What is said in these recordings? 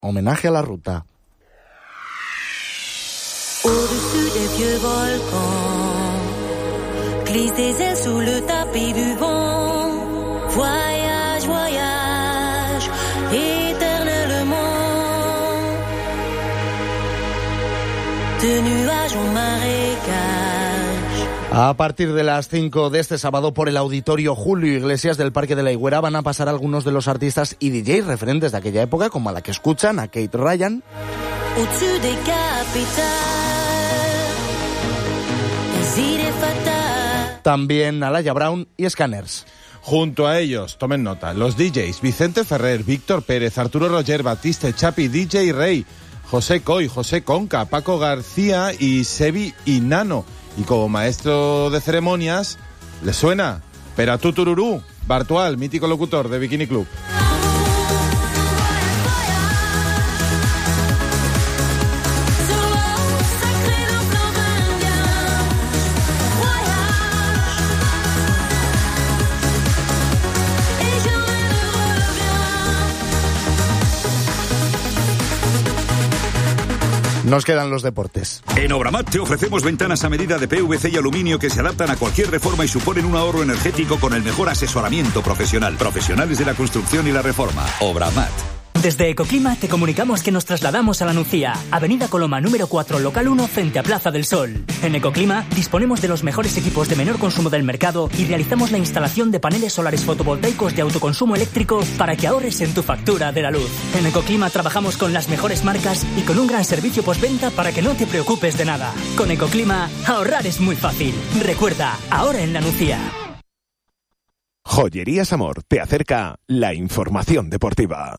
homenaje a la ruta. Au-dessus des vieux volcans, glisse des ailes sous le tapis du vent. Voyage, voyage, éternellement. De nuages en marécage. A partir de las 5 de este sábado, por el Auditorio Julio Iglesias del Parque de la Higuera, van a pasar algunos de los artistas y DJs referentes de aquella época, como a la que escuchan, a Kate Ryan. Au-dessus des capitales, des idées fatales. También a Laia Brown y Scanners. Junto a ellos, tomen nota, los DJs Vicente Ferrer, Víctor Pérez, Arturo Roger, Batiste, Chapi, DJ Rey, José Coy, José Conca, Paco García y Sebi y Nano. Y como maestro de ceremonias, ¿le suena? Peratú Tururú, Bartual, mítico locutor de Bikini Club. Nos quedan los deportes. En Obramat te ofrecemos ventanas a medida de PVC y aluminio que se adaptan a cualquier reforma y suponen un ahorro energético con el mejor asesoramiento profesional. Profesionales de la construcción y la reforma. Obramat. Desde Ecoclima te comunicamos que nos trasladamos a La Nucía, Avenida Coloma número 4, local 1, frente a Plaza del Sol. En Ecoclima disponemos de los mejores equipos de menor consumo del mercado y realizamos la instalación de paneles solares fotovoltaicos de autoconsumo eléctrico para que ahorres en tu factura de la luz. En Ecoclima trabajamos con las mejores marcas y con un gran servicio postventa para que no te preocupes de nada. Con Ecoclima, ahorrar es muy fácil. Recuerda, ahora en La Nucía. Joyerías Amor te acerca la información deportiva.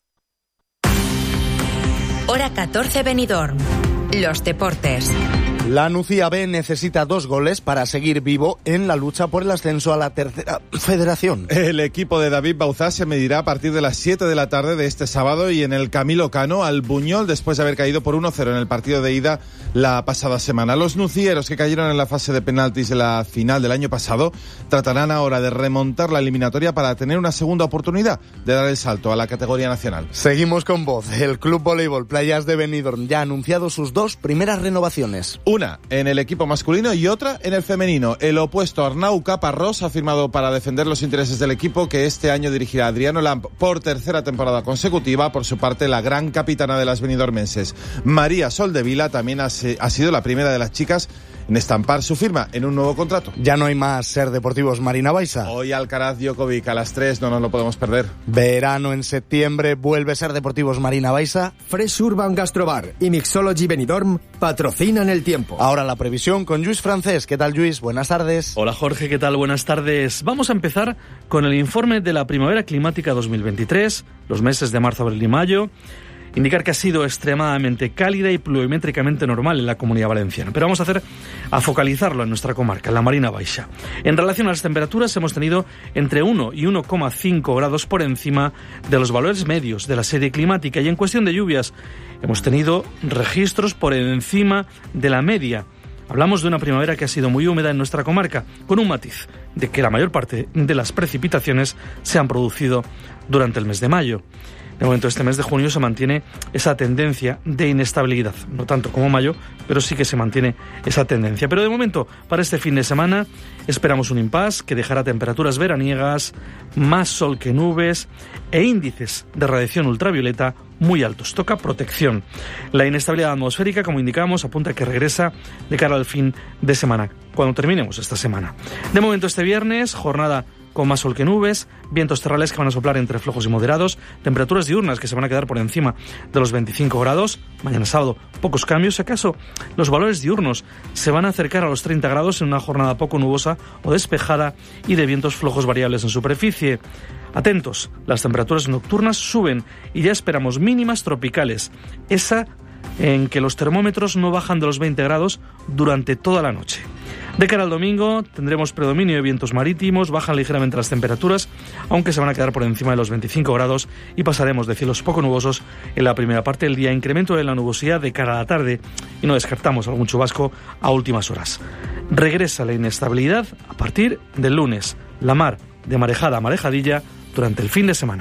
Hora 14 Benidorm. Los deportes. La Nucía B necesita 2 goles para seguir vivo en la lucha por el ascenso a la tercera federación. El equipo de David Bauzá se medirá a partir de las 7 de la tarde de este sábado y en el Camilo Cano al Buñol después de haber caído por 1-0 en el partido de ida la pasada semana. Los nucieros que cayeron en la fase de penaltis de la final del año pasado tratarán ahora de remontar la eliminatoria para tener una segunda oportunidad de dar el salto a la categoría nacional. Seguimos con voz. El Club Voleibol Playas de Benidorm ya ha anunciado sus 2 primeras renovaciones. Una en el equipo masculino y otra en el femenino. El opuesto Arnau Caparrós ha firmado para defender los intereses del equipo que este año dirigirá a Adriano Lamp por tercera temporada consecutiva. Por su parte, la gran capitana de las benidormenses, María Soldevila, también ha sido la primera de las chicas en estampar su firma en un nuevo contrato. Ya no hay más Ser Deportivos Marina Baixa. Hoy Alcaraz Djokovic a las 3, no nos lo podemos perder. Verano en septiembre, vuelve Ser Deportivos Marina Baixa. Fresh Urban Gastrobar y Mixology Benidorm patrocinan el tiempo. Ahora la previsión con Lluís Francés. ¿Qué tal, Lluís? Buenas tardes. Hola, Jorge. ¿Qué tal? Buenas tardes. Vamos a empezar con el informe de la primavera climática 2023, los meses de marzo, abril y mayo. Indicar que ha sido extremadamente cálida y pluviométricamente normal en la Comunidad Valenciana. Pero vamos a focalizarlo en nuestra comarca, en la Marina Baixa. En relación a las temperaturas, hemos tenido entre 1 y 1,5 grados por encima de los valores medios de la serie climática. Y en cuestión de lluvias, hemos tenido registros por encima de la media. Hablamos de una primavera que ha sido muy húmeda en nuestra comarca, con un matiz de que la mayor parte de las precipitaciones se han producido durante el mes de mayo. De momento, este mes de junio se mantiene esa tendencia de inestabilidad, no tanto como mayo, pero sí que se mantiene esa tendencia. Pero de momento, para este fin de semana, esperamos un impasse que dejará temperaturas veraniegas, más sol que nubes e índices de radiación ultravioleta muy altos. Toca protección. La inestabilidad atmosférica, como indicamos, apunta a que regresa de cara al fin de semana, cuando terminemos esta semana. De momento, este viernes, jornada con más sol que nubes, vientos terrales que van a soplar entre flojos y moderados, temperaturas diurnas que se van a quedar por encima de los 25 grados. Mañana sábado, pocos cambios. Si acaso, los valores diurnos se van a acercar a los 30 grados en una jornada poco nubosa o despejada y de vientos flojos variables en superficie. Atentos, las temperaturas nocturnas suben y ya esperamos mínimas tropicales. Esa en que los termómetros no bajan de los 20 grados durante toda la noche. De cara al domingo tendremos predominio de vientos marítimos, bajan ligeramente las temperaturas, aunque se van a quedar por encima de los 25 grados y pasaremos de cielos poco nubosos en la primera parte del día, incremento de la nubosidad de cara a la tarde y no descartamos algún chubasco a últimas horas. Regresa la inestabilidad a partir del lunes, la mar de marejada a marejadilla durante el fin de semana.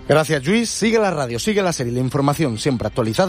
Gracias, Lluís. Sigue la radio, sigue la serie, la información siempre actualizada.